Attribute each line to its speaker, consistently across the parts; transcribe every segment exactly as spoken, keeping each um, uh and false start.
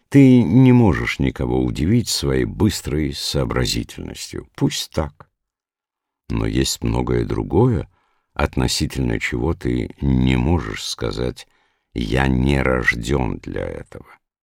Speaker 1: Ты не можешь никого удивить своей быстрой сообразительностью. Пусть так. Но есть многое другое, относительно чего ты не можешь сказать: «Я не рожден для этого».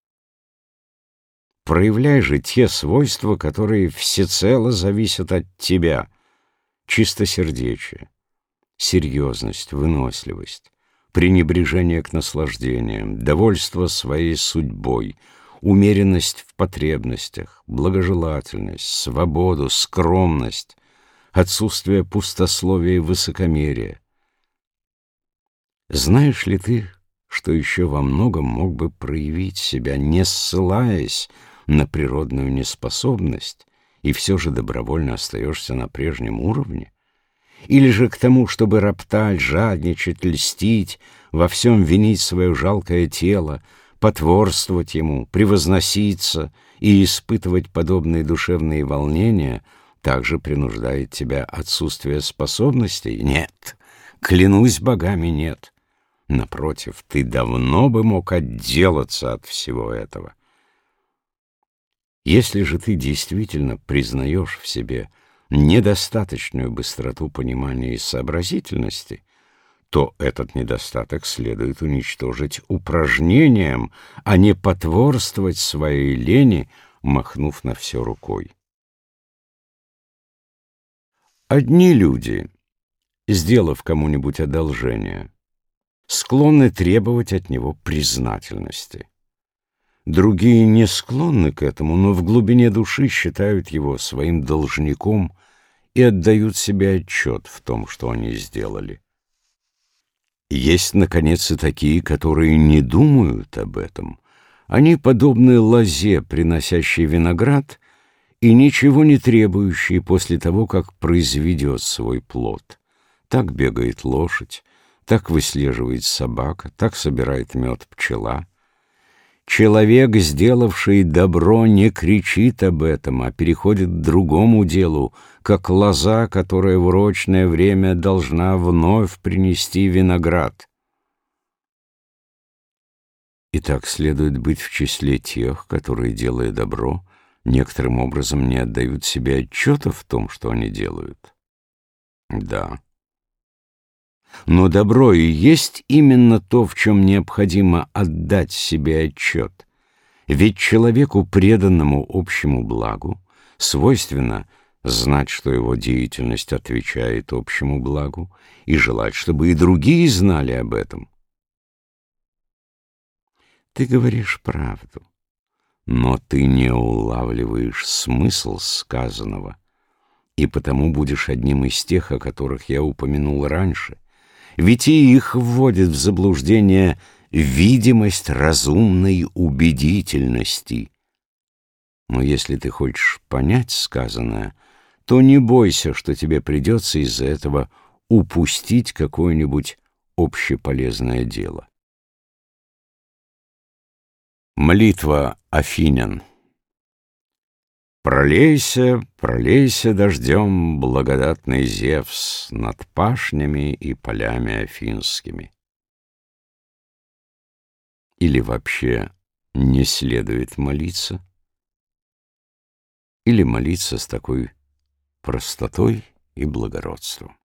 Speaker 1: Проявляй же те свойства, которые всецело зависят от тебя: чистосердечие, серьезность, выносливость, пренебрежение к наслаждениям, довольство своей судьбой, умеренность в потребностях, благожелательность, свободу, скромность, отсутствие пустословия и высокомерия. Знаешь ли ты, что еще во многом мог бы проявить себя, не ссылаясь на природную неспособность, и все же добровольно остаешься на прежнем уровне? Или же к тому, чтобы роптать, жадничать, льстить, во всем винить свое жалкое тело, потворствовать ему, превозноситься и испытывать подобные душевные волнения, также принуждает тебя отсутствие способностей? Нет, клянусь богами, нет. Напротив, ты давно бы мог отделаться от всего этого. Если же ты действительно признаешь в себе недостаточную быстроту понимания и сообразительности, то этот недостаток следует уничтожить упражнением, а не потворствовать своей лени, махнув на все рукой. Одни люди, сделав кому-нибудь одолжение, склонны требовать от него признательности. Другие не склонны к этому, но в глубине души считают его своим должником и отдают себе отчет в том, что они сделали. Есть, наконец, и такие, которые не думают об этом. Они подобны лозе, приносящей виноград, и ничего не требующие после того, как произведет свой плод. Так бегает лошадь, так выслеживает собака, так собирает мед пчела. Человек, сделавший добро, не кричит об этом, а переходит к другому делу, как лоза, которая в урочное время должна вновь принести виноград. Итак, следует быть в числе тех, которые, делая добро, некоторым образом не отдают себе отчета в том, что они делают. Да. Но добро и есть именно то, в чем необходимо отдать себе отчет. Ведь человеку, преданному общему благу, свойственно знать, что его деятельность отвечает общему благу, и желать, чтобы и другие знали об этом. Ты говоришь правду, но ты не улавливаешь смысл сказанного, и потому будешь одним из тех, о которых я упомянул раньше. Ведь и их вводит в заблуждение видимость разумной убедительности. Но если ты хочешь понять сказанное, то не бойся, что тебе придется из-за этого упустить какое-нибудь общеполезное дело. Молитва Афинян. Пролейся, пролейся дождем, благодатный Зевс, над пашнями и полями афинскими. Или вообще не следует молиться, или молиться с такой простотой и благородством.